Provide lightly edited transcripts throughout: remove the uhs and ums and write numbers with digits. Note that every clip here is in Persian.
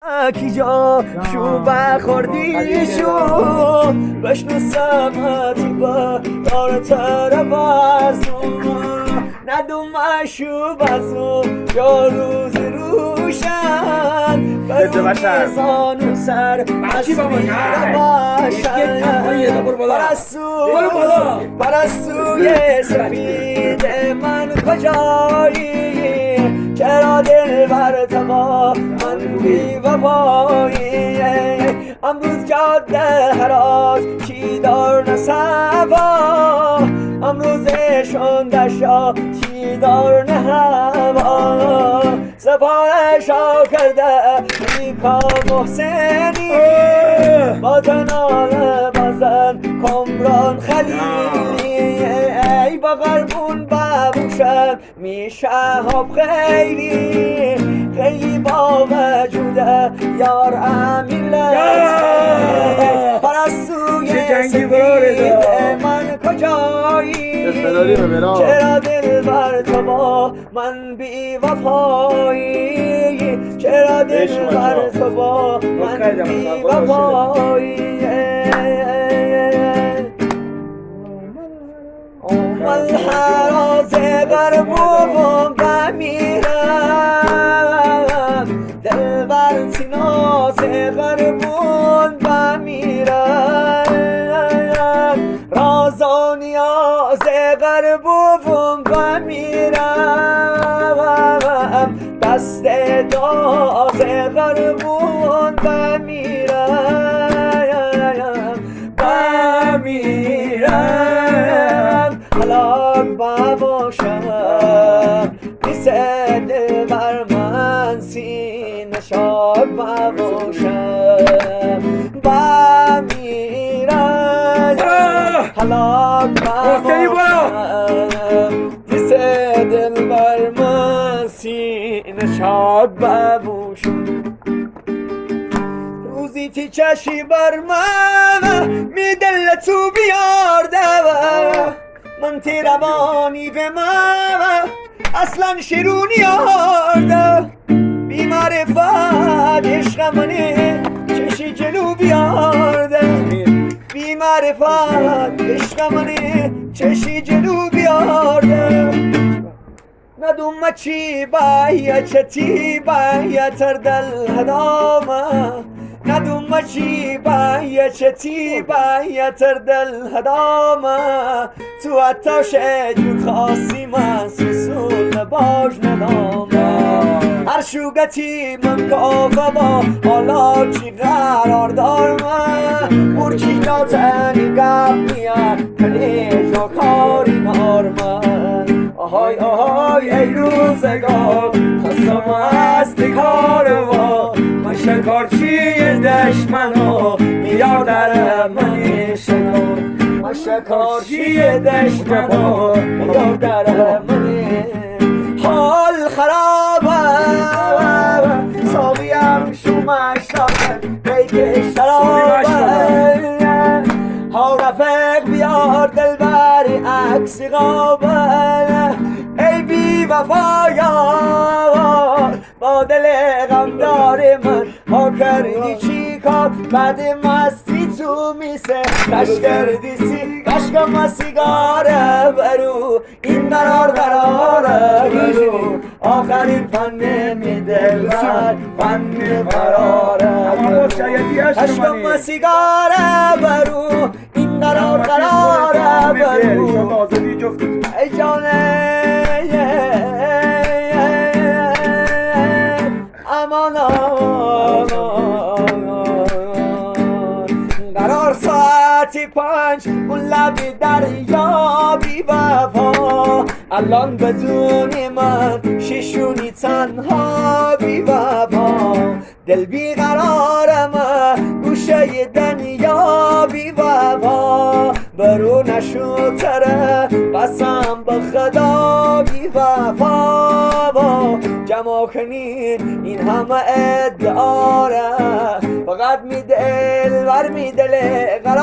کی جا شو بخوردی شو بشنو سمتی با دار طرف ازو ندوم شو بزو یا روز روشن برون زانو سر مسیر باشن پرستوی سفید من کجایی چرا دل بر تما من بی وفایی امروز جاده هراز چی دار نصفا امروزشون دشا چی دار نه هوا سفارشا کرده نیکا محسنی با تنال بزن کمران خلیلی ای با غربون ببوشم میشه ها خیلی خیلی با وجوده یار امیلت پرستوی سفید من کجایی چرا دل بر تو با من بی وفایی چرا دل بر تو با من بی وفایی من حراز غربون بمیرم دل بر تیناز غربون بمیرم رازانیاز غربون بمیرم دست داز غربون بمیرم حالا بباشم پیس دل بر من سینه شاد بباشم بمیرم حالا بباشم پیس دل بر من سینه شاد بباشم روزی تی چشی بر من می دل تو بیارده من تی روانی به من اصلا شیرونی آرده بی معرفت عشق منه چشی جلو بیارده بی معرفت عشق منه چشی جلو بیارده ندوم چی باید چتی باید تردل هدامه ندوم چی باید چتی باید تردل هدامه تو اتاش جور خاصی من سوسول باش ندامه هر شوگتی من کافه با حالا چی قرار دارم مرچی داتنی گپ میاد کنیج و کاری نارمن آهای آهای ای روزگار خستم از کاروا من شکارچی دشمنو میاد در من شنو من شکارچی دشمنو میاد در من حال خرابه ساقیم شومش دارد بیک شرابه ها رفق بیار دل بری عکسی قابل ای بی وفایان با دل غمدار من ها کردی چی کار بعد مستی تو میسه کش کردی کشکم سیگاره برو این قراره برو آخرین فن میدل فن قراره کشکم سیگاره برو این قراره برو ای جانه قرار ساعتی 5 اون لبی دریا بی وفا الان بدون من شیشونی تنها بی وفا دل بی قرارم گوشه دنیا بی وفا برو نشو تره قسم به خدا بی وفا جمع کنین این همه ادعاره فقط می دل ور می دل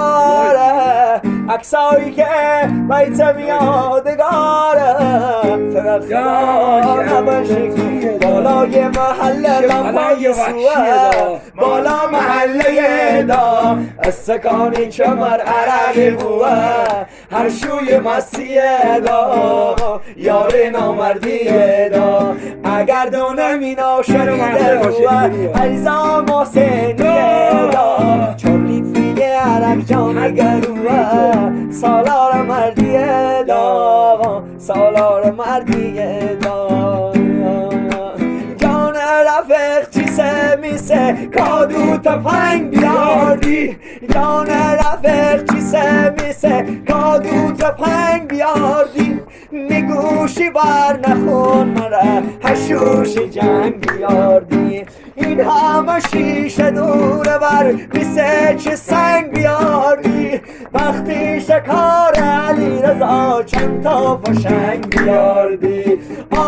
قراره عکسایی که بیت میادگاره فقط خدا نباشه بالای محله لامپای سوه بالا محله دا استکانی چمر عرق بوه هر شوی مسیه دا یار نامردیه دا اگر دونه مینا شنیده بوه عیزا محسنیه دا چولی فیله عرق جان گروه سالار مردیه دا سالار مردیه دا جان رفیق چیسه میسه کادو تفنگ بیاردی جان رفیق چیسه میسه کادو تفنگ بیاردی نگوشی بر نخون مرا هشوش جنگ بیاردی این همه شیشه دور بر میسه چه سنگ بیاردی وقتی شکار علی رضا چند تا فشنگ بیاردی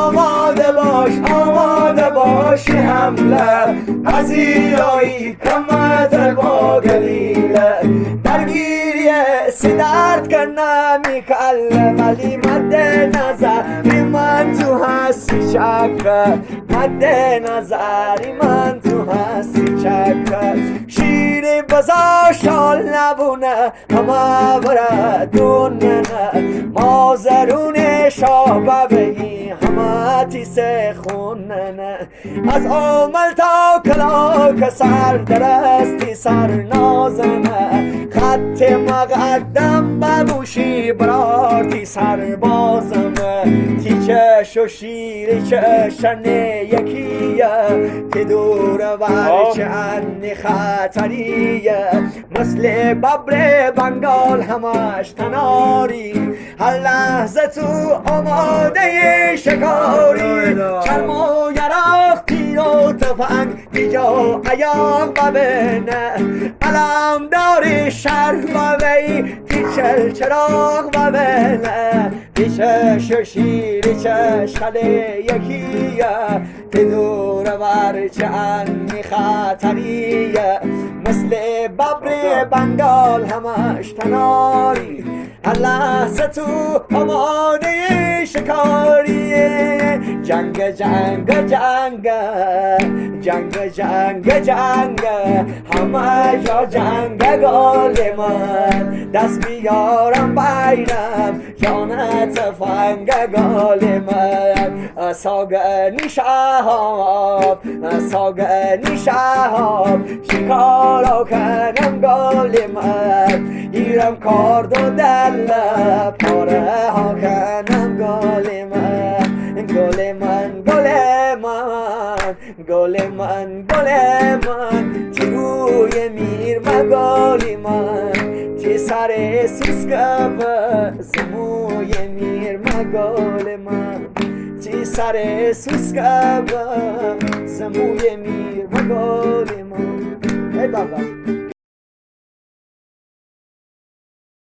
آماده باش حمله پذیرایی کمت با گلیله درگیری سیدرد کنم میکله ولی مد نظری من تو هستی چکه مد نظری من تو هستی چکه شیر بزا شال نبونه همه بردونه مازرون شابه بگی همه تیسه خونه از عمل تا کلاک سر درستی سر نازنه خط مقدم ببوشی برارتی سر بازمه تیچش و شیر چشنه یکیه که دور برچه انی خطریه مثل ببر بنگال همش تناری هر لحظه تو آماده شکاری چرم و یراق تیر و تفنگ دیجا ایاق ببینه علم داری شرح ببی تیچل چراغ ببینه تیچش و شیری چشخله یکیه که دور برچه انی خطریه مثل ببر بنگال همش تناری هر لحظه تو آماده شکاریه جنگ همه جا جنگ گال من دست بیارم بیرم جانت فنگ گال من ساگنی شهاب شکارا کنم گال من گیرم کارد و دل پاره ها کنم گال من گل من تی روی میر مگالی من تی سر سوسکم زموی میر مگال من تی سر سوسکم زموی میر مگال من ای بابا